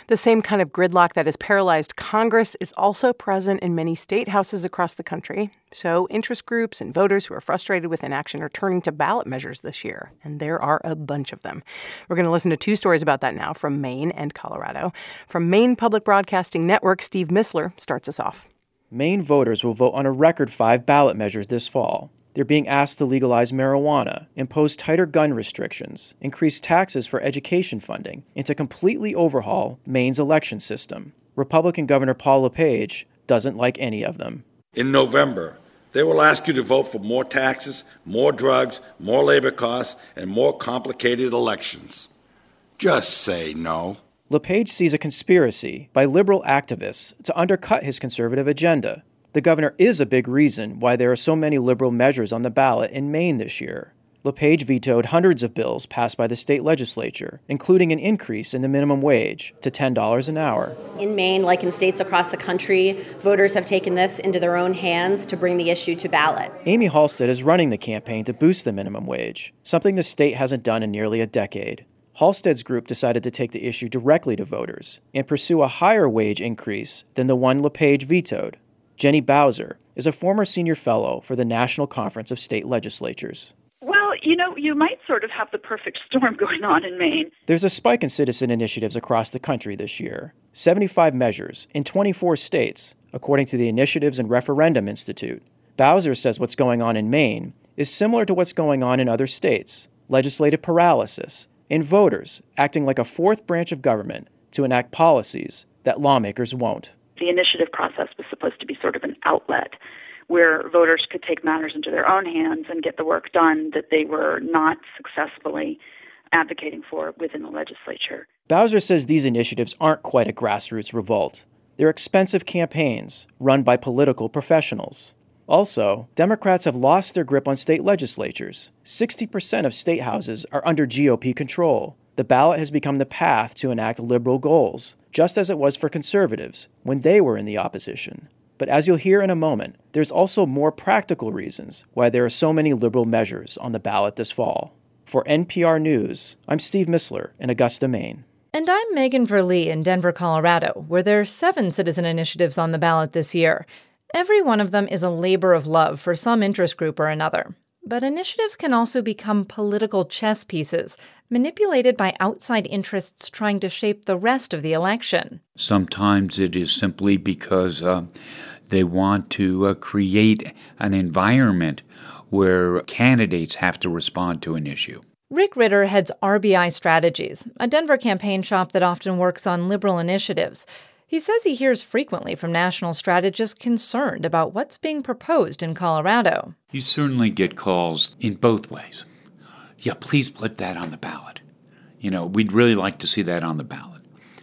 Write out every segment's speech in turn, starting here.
The same kind of gridlock that has paralyzed Congress is also present in many state houses across the country. So interest groups and voters who are frustrated with inaction are turning to ballot measures this year, and there are a bunch of them. We're going to listen to two stories about that now from Maine and Colorado. From Maine Public Broadcasting Network, Steve Missler starts us off. Maine voters will vote on a record 5 ballot measures this fall. They're being asked to legalize marijuana, impose tighter gun restrictions, increase taxes for education funding, and to completely overhaul Maine's election system. Republican Governor Paul LePage doesn't like any of them. In November, they will ask you to vote for more taxes, more drugs, more labor costs, and more complicated elections. Just say no. LePage sees a conspiracy by liberal activists to undercut his conservative agenda. The governor is a big reason why there are so many liberal measures on the ballot in Maine this year. LePage vetoed hundreds of bills passed by the state legislature, including an increase in the minimum wage to $10 an hour. In Maine, like in states across the country, voters have taken this into their own hands to bring the issue to ballot. Amy Halstead is running the campaign to boost the minimum wage, something the state hasn't done in nearly a decade. Halstead's group decided to take the issue directly to voters and pursue a higher wage increase than the one LePage vetoed. Jenny Bowser is a former senior fellow for the National Conference of State Legislatures. Well, you might sort of have the perfect storm going on in Maine. There's a spike in citizen initiatives across the country this year. 75 measures in 24 states, according to the Initiatives and Referendum Institute. Bowser says what's going on in Maine is similar to what's going on in other states. Legislative paralysis and voters acting like a fourth branch of government to enact policies that lawmakers won't. The initiative process was supposed to be sort of an outlet where voters could take matters into their own hands and get the work done that they were not successfully advocating for within the legislature. Bowser says these initiatives aren't quite a grassroots revolt. They're expensive campaigns run by political professionals. Also, Democrats have lost their grip on state legislatures. 60% of state houses are under GOP control. The ballot has become the path to enact liberal goals, just as it was for conservatives when they were in the opposition. But as you'll hear in a moment, there's also more practical reasons why there are so many liberal measures on the ballot this fall. For NPR News, I'm Steve Missler in Augusta, Maine. And I'm Megan Verlee in Denver, Colorado, where there are 7 citizen initiatives on the ballot this year. Every one of them is a labor of love for some interest group or another. But initiatives can also become political chess pieces, manipulated by outside interests trying to shape the rest of the election. Sometimes it is simply because they want to create an environment where candidates have to respond to an issue. Rick Ritter heads RBI Strategies, a Denver campaign shop that often works on liberal initiatives. He says he hears frequently from national strategists concerned about what's being proposed in Colorado. You certainly get calls in both ways. Yeah, please put that on the ballot. We'd really like to see that on the ballot.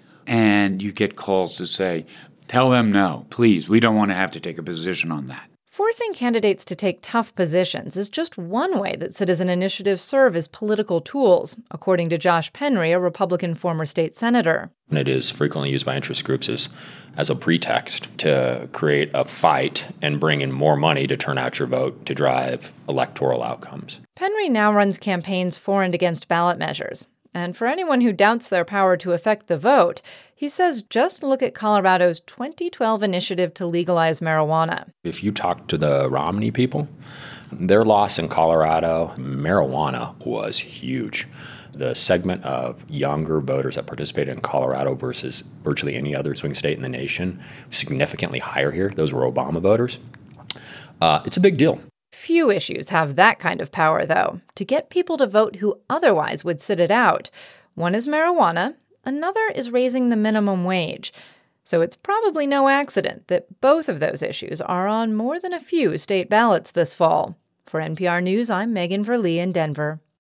And you get calls to say, tell them no, please, we don't want to have to take a position on that. Forcing candidates to take tough positions is just one way that citizen initiatives serve as political tools, according to Josh Penry, a Republican former state senator. It is frequently used by interest groups as a pretext to create a fight and bring in more money to turn out your vote to drive electoral outcomes. Penry now runs campaigns for and against ballot measures. And for anyone who doubts their power to affect the vote, he says just look at Colorado's 2012 initiative to legalize marijuana. If you talk to the Romney people, their loss in Colorado, marijuana was huge. The segment of younger voters that participated in Colorado versus virtually any other swing state in the nation, significantly higher here. Those were Obama voters. It's a big deal. Few issues have that kind of power, though, to get people to vote who otherwise would sit it out. One is marijuana, another is raising the minimum wage. So it's probably no accident that both of those issues are on more than a few state ballots this fall. For NPR News, I'm Megan Verlee in Denver.